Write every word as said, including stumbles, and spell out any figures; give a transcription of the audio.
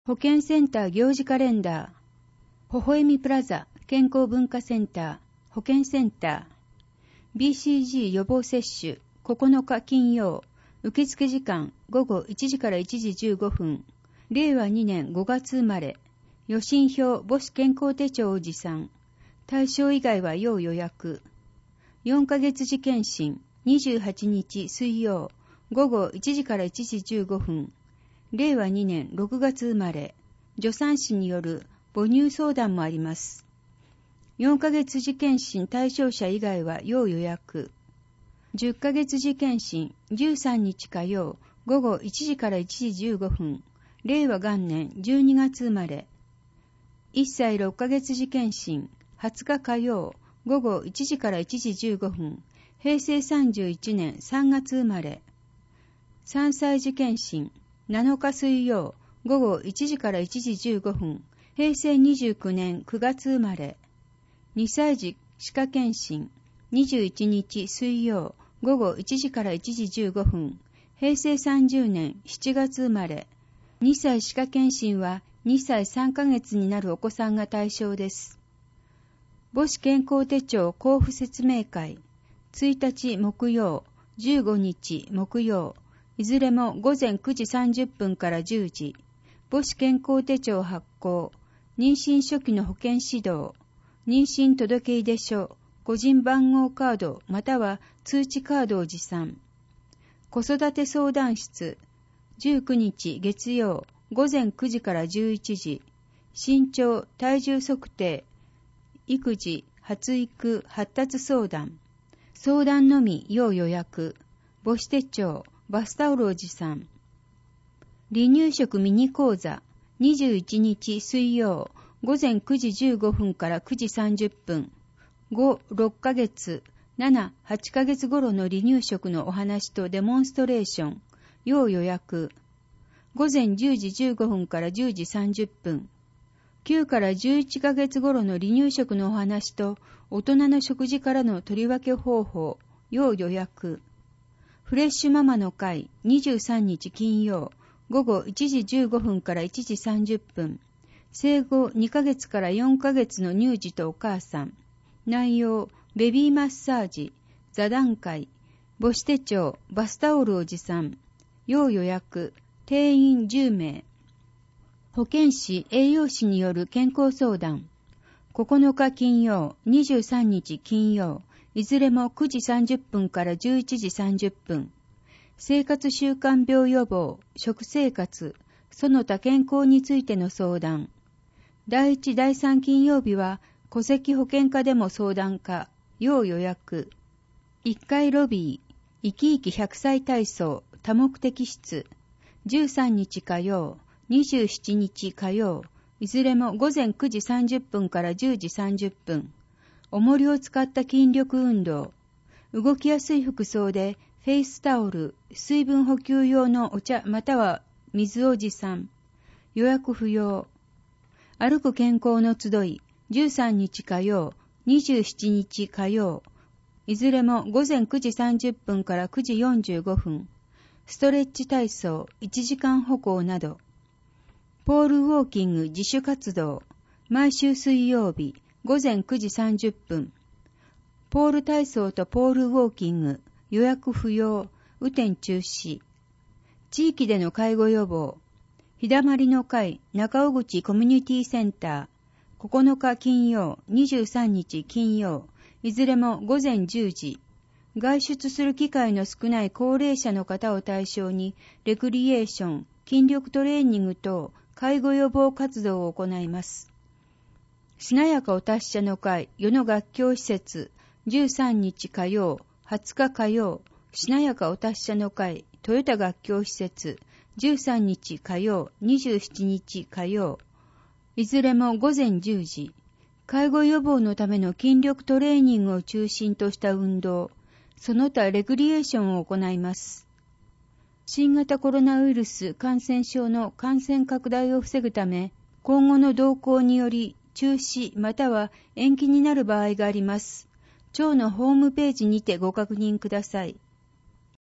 保健センター行事カレンダー、微笑みプラザ健康文化センター、保健センター、ビーシージー 予防接種ここのか金曜、受付時間午後いちじからいちじじゅうごふん、れいわにねんごがつ生まれ、予診票母子健康手帳を持参、対象以外は要予約。よんかげつ時検診にじゅうはちにち水曜、午後いちじからいちじじゅうごふん、れいわにねんろくがつ生まれ、助産師による母乳相談もあります。よんかげつ時検診対象者以外は要予約。じゅっかげつ時検診じゅうさんにち火曜、午後いちじからいちじじゅうごふん、れいわ元年じゅうにがつ生まれ。いっさいろっかげつ時検診はつか火曜、午後いちじからいちじじゅうごふん、へいせいさんじゅういちねんさんがつ生まれ。さんさい時検診なのか水曜、午後いちじからいちじじゅうごふん、へいせいにじゅうきゅうねんくがつ生まれ。にさい児歯科検診にじゅういちにち水曜、午後いちじからいちじじゅうごふん、へいせいさんじゅうねんしちがつ生まれ。にさい歯科検診はにさいさんかげつになるお子さんが対象です。母子健康手帳交付説明会ついたち木曜、じゅうごにち木曜、いずれもごぜんくじさんじゅっぷんからじゅうじ、母子健康手帳発行、妊娠初期の保健指導、妊娠届出書、個人番号カードまたは通知カードを持参。子育て相談室、じゅうくにち月曜、ごぜんくじからじゅういちじ、身長、体重測定、育児、発育、発達相談。相談のみ要予約。母子手帳、バスタオルを持参。離乳食ミニ講座、にじゅういちにち水曜、ごぜんくじじゅうごふんからくじさんじゅっぷん。ご、ろっかげつ、なな、はちかげつ頃の離乳食のお話とデモンストレーション。要予約。ごぜんじゅうじじゅうごふんからじゅうじさんじゅっぷん。きゅうからじゅういっかげつ頃の離乳食のお話と大人の食事からの取り分け方法。要予約。フレッシュママの会にじゅうさんにち金曜、午後いちじじゅうごふんからいちじさんじゅっぷん。生後にかげつからよんかげつの乳児とお母さん。内容、ベビーマッサージ、座談会、母子手帳、バスタオルを持参。要予約、定員じゅうめい。保健師、栄養士による健康相談。ここのか金曜、にじゅうさんにち金曜、いずれもくじさんじゅっぷんからじゅういちじさんじゅっぷん。生活習慣病予防、食生活、その他健康についての相談。だいいち、だいさん金曜日は戸籍保険課でも相談可、要予約。いっかいロビー、生き生きひゃくさい体操、多目的室。じゅうさんにち火曜、にじゅうしちにち火曜、いずれもごぜんくじさんじゅっぷんからじゅうじさんじゅっぷん。重りを使った筋力運動。動きやすい服装でフェイスタオル、水分補給用のお茶または水を持参。予約不要。歩く健康の集い、じゅうさんにち火曜、にじゅうしちにち火曜。いずれもごぜんくじさんじゅっぷんからくじよんじゅうごふん。ストレッチ体操、いちじかん歩行など。ポールウォーキング自主活動。毎週水曜日、ごぜんくじさんじゅっぷん。ポール体操とポールウォーキング、予約不要、雨天中止。地域での介護予防。日だまりの会中尾口コミュニティセンター。ここのか金曜、にじゅうさんにち金曜。いずれもごぜんじゅうじ。外出する機会の少ない高齢者の方を対象に、レクリエーション、筋力トレーニング等、介護予防活動を行います。しなやかお達者の会、世の学教施設、じゅうさんにち火曜、はつか火曜、しなやかお達者の会、トヨタ学教施設、じゅうさんにち火曜、にじゅうしちにち火曜、いずれもごぜんじゅうじ。介護予防のための筋力トレーニングを中心とした運動、その他レクリエーションを行います。新型コロナウイルス感染症の感染拡大を防ぐため、今後の動向により中止または延期になる場合があります。庁のホームページにてご確認ください。